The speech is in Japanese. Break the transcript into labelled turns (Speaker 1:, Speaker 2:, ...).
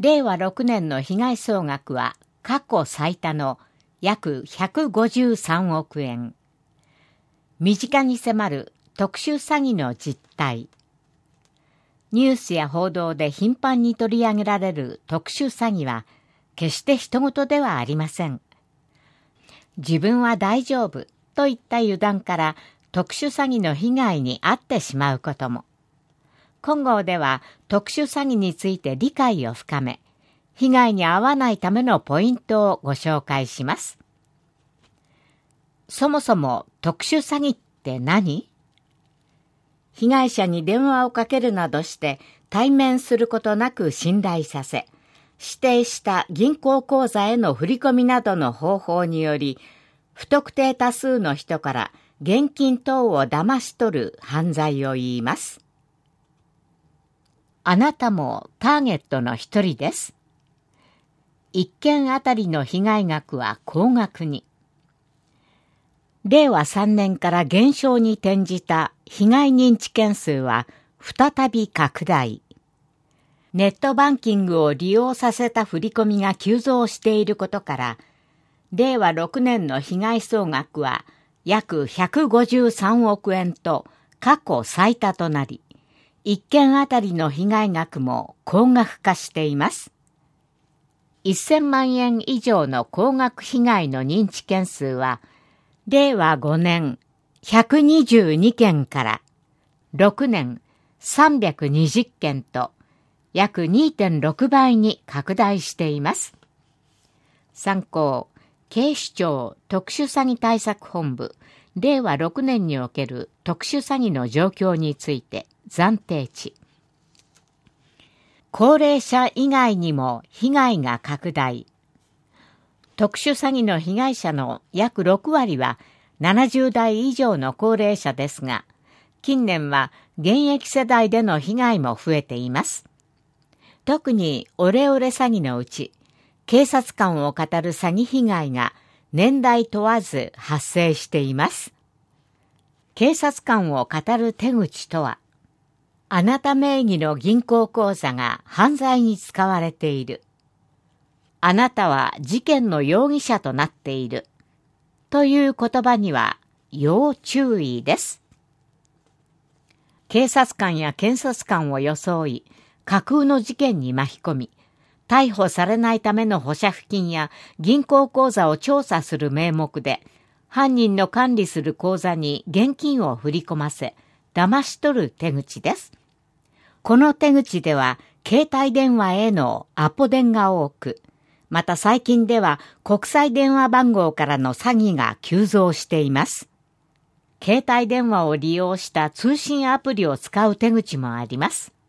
Speaker 1: 令和6年の被害総額は過去最多の約153億円。身近に迫る特殊詐欺の実態。ニュースや報道で頻繁に取り上げられる特殊詐欺は決して人事ではありません。自分は大丈夫といった油断から特殊詐欺の被害に遭ってしまうことも。今号では特殊詐欺について理解を深め、被害に遭わないためのポイントをご紹介します。そもそも特殊詐欺って何？被害者に電話をかけるなどして対面することなく信頼させ、指定した銀行口座への振り込みなどの方法により、不特定多数の人から現金等を騙し取る犯罪を言います。あなたもターゲットの一人です。1件あたりの被害額は高額に。令和3年から減少に転じた被害認知件数は再び拡大。ネットバンキングを利用させた振り込みが急増していることから、令和6年の被害総額は約153億円と過去最多となり、1件あたりの被害額も高額化しています。1000万円以上の高額被害の認知件数は、令和5年122件から6年320件と約 2.6 倍に拡大しています。参考、警視庁特殊詐欺対策本部令和6年における特殊詐欺の状況について暫定値。高齢者以外にも被害が拡大。特殊詐欺の被害者の約6割は70代以上の高齢者ですが、近年は現役世代での被害も増えています。特にオレオレ詐欺のうち、警察官を語る詐欺被害が年代問わず発生しています。警察官を語る手口とは、あなた名義の銀行口座が犯罪に使われている。あなたは事件の容疑者となっている。という言葉には要注意です。警察官や検察官を装い、架空の事件に巻き込み、逮捕されないための保釈金や銀行口座を調査する名目で、犯人の管理する口座に現金を振り込ませ、騙し取る手口です。この手口では、携帯電話へのアポ電が多く、また最近では国際電話番号からの詐欺が急増しています。携帯電話を利用した通信アプリを使う手口もあります。